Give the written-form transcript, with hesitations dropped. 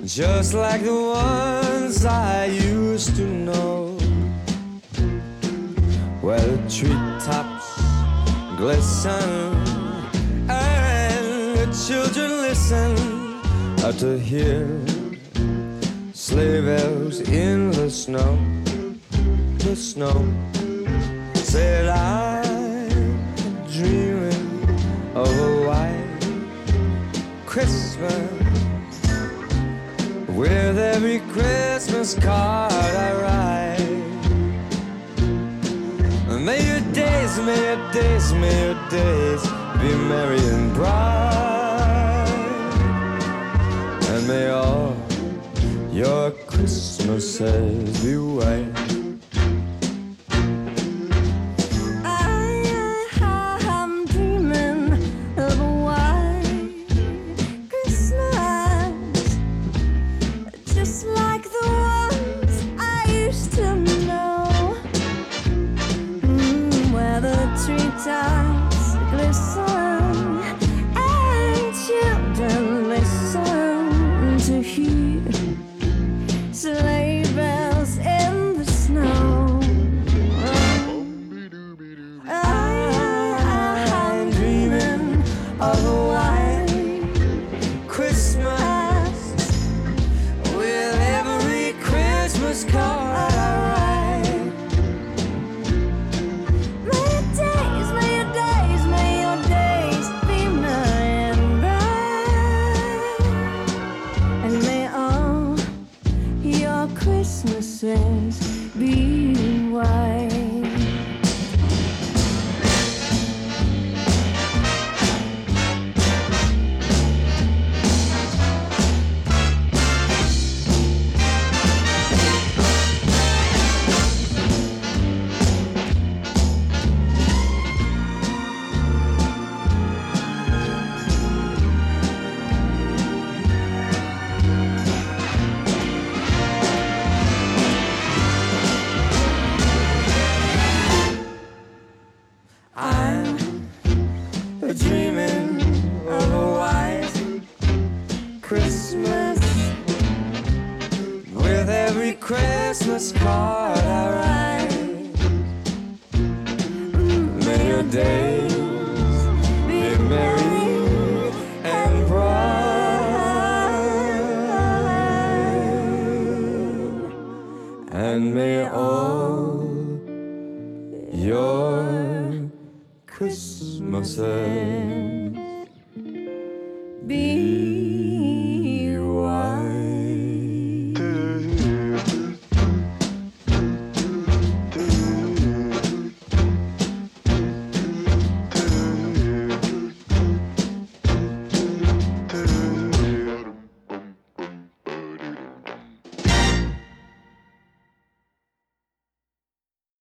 just like the ones I used to know, where the treetops glisten and the children listen to hear sleigh bells in the snow. The snow said I'm dreaming of a white Christmas, with every Christmas card I write. May your days, may your days, may your days be merry and bright, and may all your Christmases be white. I'm dreaming of a white Christmas, just like the ones I used to know, where the treetops glisten and children listen to hear sleigh bells in the snow. I'm dreaming of a white Christmas, with every Christmas card I write. May your days, may your days, may your days be merry and bright, and may all your Christmases be white. I'm dreaming of a white Christmas, with every Christmas card I write. May your days be merry and bright, and may all your Christmases be